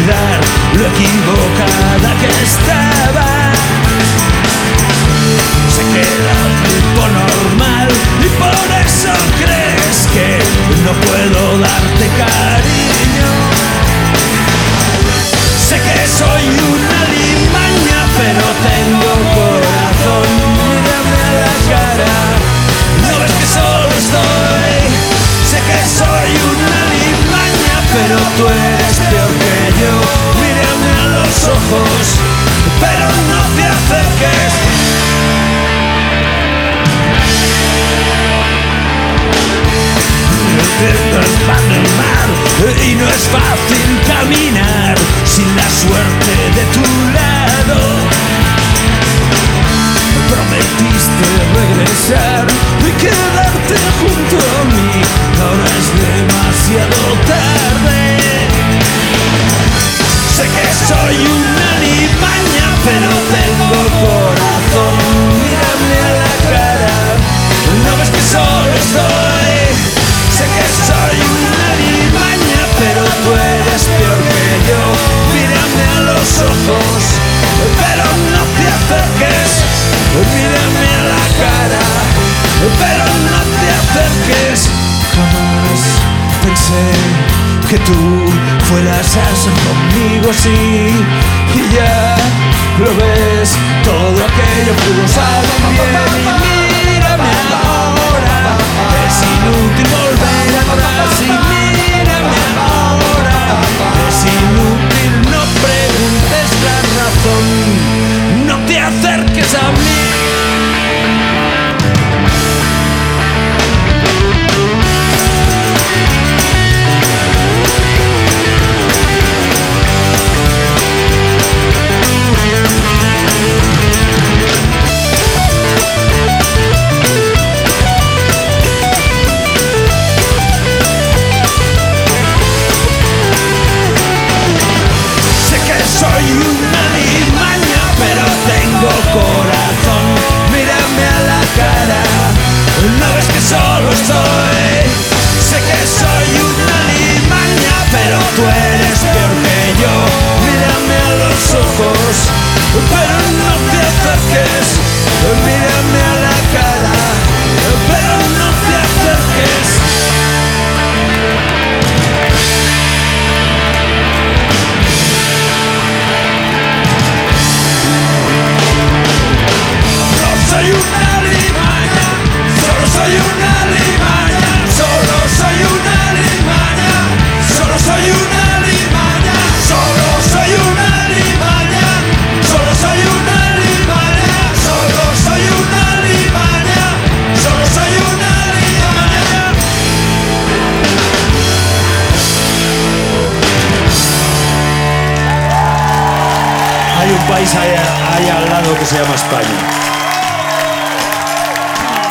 olvidar lo equivocada que estaba. Se queda el tipo normal y por eso crees que no puedo darte cariño. Sé que soy una alimaña, pero tengo corazón. Mírame a la cara, no ves que solo estoy. Sé que soy una alimaña, pero tú eres peor que yo. Mírame a los ojos, pero no te acerques. El pan del mar y no es fácil caminar sin la suerte de tu lado. Prometiste regresar y quedarte junto a mí. Ahora es demasiado tarde. Sé que soy una alimaña, pero tengo corazón. Mírame a la cara, no ves que solo estoy. Sé que soy una alimaña, pero tú eres peor que yo. Mírame a los ojos, pero no te acerques. Mírame a la cara, pero no te acerques. Jamás pensé que tú fueras a ser conmigo así. Y ya lo ves, todo aquello pudo salir bien. Y mírame ahora, es inútil volver atrás. Y mírame ahora, es inútil, no preguntes la razón. No te acerques a mí. Soy una alimaña, pero tengo corazón. Mírame a la cara, no ves que solo estoy. Sé que soy una alimaña, pero tú eres peor que yo. Mírame a los ojos, pero no te acerques. Mírame a la cara, pero no te acerques. Soy una alimaña, solo soy una alimaña, solo soy una alimaña, solo soy una alimaña, solo soy una alimaña, solo soy una alimaña, solo soy una alimaña, solo soy una alimaña. Hay un país ahí al lado que se llama España.